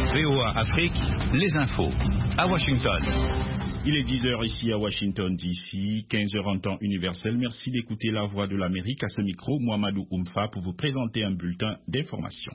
VOA Afrique, les infos. À Washington. Il est 10h ici à Washington DC, 15h en temps universel. Merci d'écouter la voix de l'Amérique. À ce micro, Mohamedou Oumfa pour vous présenter un bulletin d'information.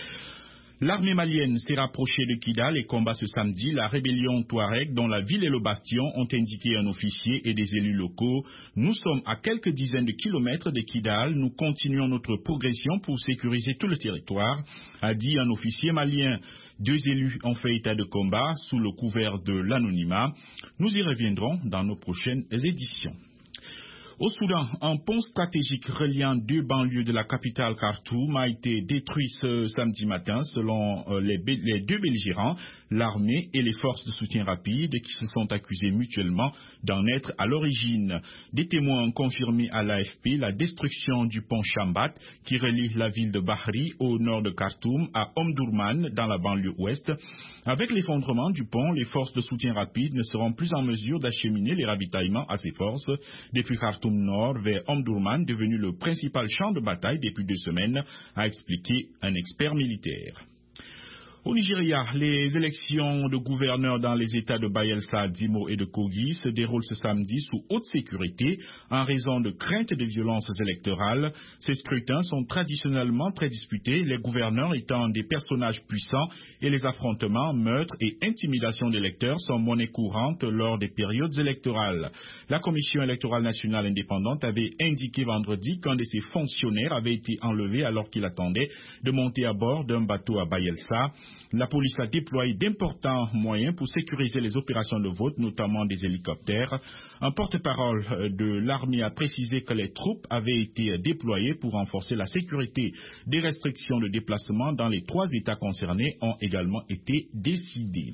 L'armée malienne s'est rapprochée de Kidal et combat ce samedi la rébellion Touareg dont la ville et le bastion ont indiqué un officier et des élus locaux. Nous sommes à quelques dizaines de kilomètres de Kidal. Nous continuons notre progression pour sécuriser tout le territoire, a dit un officier malien. 2 élus ont fait état de combat sous le couvert de l'anonymat. Nous y reviendrons dans nos prochaines éditions. Au Soudan, un pont stratégique reliant 2 banlieues de la capitale Khartoum a été détruit ce samedi matin selon les 2 belligérants, l'armée et les forces de soutien rapide qui se sont accusés mutuellement d'en être à l'origine. Des témoins ont confirmé à l'AFP la destruction du pont Chambat qui relie la ville de Bahri au nord de Khartoum à Omdurman dans la banlieue ouest. Avec l'effondrement du pont, les forces de soutien rapide ne seront plus en mesure d'acheminer les ravitaillements à ces forces depuis Khartoum Nord vers Omdurman, devenu le principal champ de bataille depuis 2 semaines, a expliqué un expert militaire. Au Nigeria, les élections de gouverneurs dans les États de Bayelsa, d'Imo et de Kogi se déroulent ce samedi sous haute sécurité en raison de craintes de violences électorales. Ces scrutins sont traditionnellement très disputés, les gouverneurs étant des personnages puissants et les affrontements, meurtres et intimidations d'électeurs sont monnaie courante lors des périodes électorales. La Commission électorale nationale indépendante avait indiqué vendredi qu'un de ses fonctionnaires avait été enlevé alors qu'il attendait de monter à bord d'un bateau à Bayelsa. La police a déployé d'importants moyens pour sécuriser les opérations de vote, notamment des hélicoptères. Un porte-parole de l'armée a précisé que les troupes avaient été déployées pour renforcer la sécurité. Des restrictions de déplacement dans les 3 États concernés ont également été décidées.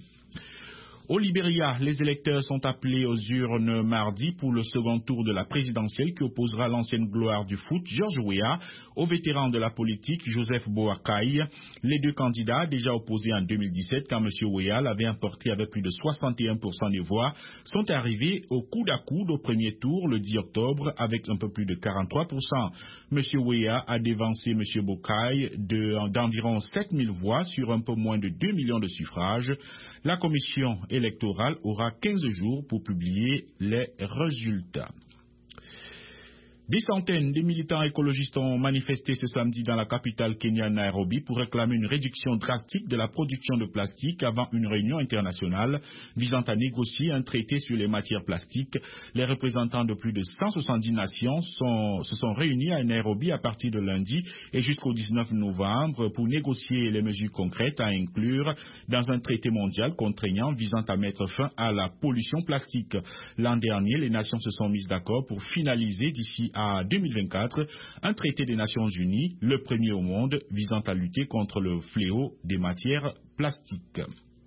Au Libéria, les électeurs sont appelés aux urnes mardi pour le second tour de la présidentielle qui opposera l'ancienne gloire du foot, George Weah, au vétéran de la politique, Joseph Boakai. Les 2 candidats, déjà opposés en 2017 quand M. Weah l'avait emporté avec plus de 61% des voix, sont arrivés au coude à coude au premier tour le 10 octobre avec un peu plus de 43%. M. Weah a dévancé M. Boakai d'environ 7000 voix sur un peu moins de 2 millions de suffrages. La commission électorale aura 15 jours pour publier les résultats. Des centaines de militants écologistes ont manifesté ce samedi dans la capitale kenyane Nairobi pour réclamer une réduction drastique de la production de plastique avant une réunion internationale visant à négocier un traité sur les matières plastiques. Les représentants de plus de 170 nations se sont réunis à Nairobi à partir de lundi et jusqu'au 19 novembre pour négocier les mesures concrètes à inclure dans un traité mondial contraignant visant à mettre fin à la pollution plastique. L'an dernier, les nations se sont mises d'accord pour finaliser d'ici à 2024, un traité des Nations Unies, le premier au monde, visant à lutter contre le fléau des matières plastiques.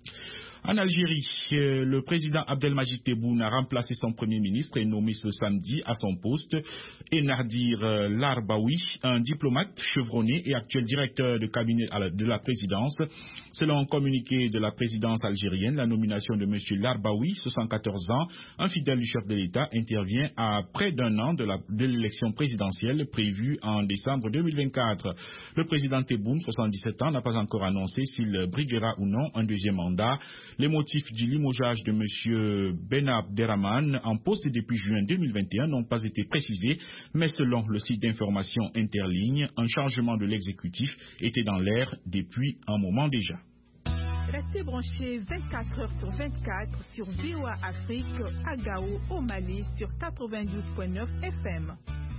En Algérie, le président Abdelmadjid Tebboune a remplacé son premier ministre et nommé ce samedi à son poste Ennadir Larbaoui, un diplomate chevronné et actuel directeur de cabinet de la présidence. Selon un communiqué de la présidence algérienne, la nomination de M. Larbaoui, 74 ans, un fidèle du chef de l'État, intervient à près d'1 an de l'élection présidentielle prévue en décembre 2024. Le président Tebboune, 77 ans, n'a pas encore annoncé s'il briguera ou non un 2e mandat. Les motifs du limogeage de M. Ben Abderrahmane en poste depuis juin 2021 n'ont pas été précisés, mais selon le site d'information Interligne, un changement de l'exécutif était dans l'air depuis un moment déjà. Restez branchés 24 heures sur 24 sur VOA Afrique à Gao au Mali sur 92.9 FM.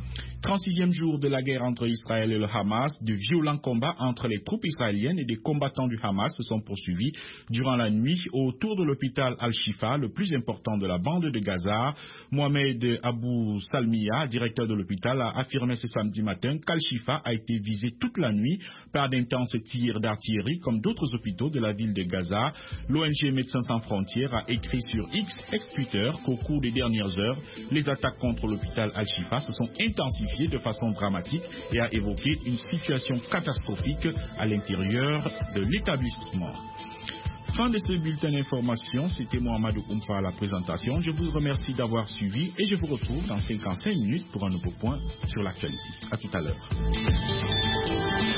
36e jour de la guerre entre Israël et le Hamas, de violents combats entre les troupes israéliennes et des combattants du Hamas se sont poursuivis durant la nuit autour de l'hôpital Al-Shifa, le plus important de la bande de Gaza. Mohamed Abou Salmiya, directeur de l'hôpital, a affirmé ce samedi matin qu'Al-Shifa a été visé toute la nuit par d'intenses tirs d'artillerie comme d'autres hôpitaux de la ville de Gaza. L'ONG Médecins sans frontières a écrit sur X, ex-Twitter, qu'au cours des dernières heures, les attaques contre l'hôpital Al-Shifa se sont intensifiées de façon dramatique et a évoqué une situation catastrophique à l'intérieur de l'établissement. Fin de ce bulletin d'information, c'était Mohamedou Oumfa à la présentation. Je vous remercie d'avoir suivi et je vous retrouve dans 55 minutes pour un nouveau point sur l'actualité. À tout à l'heure.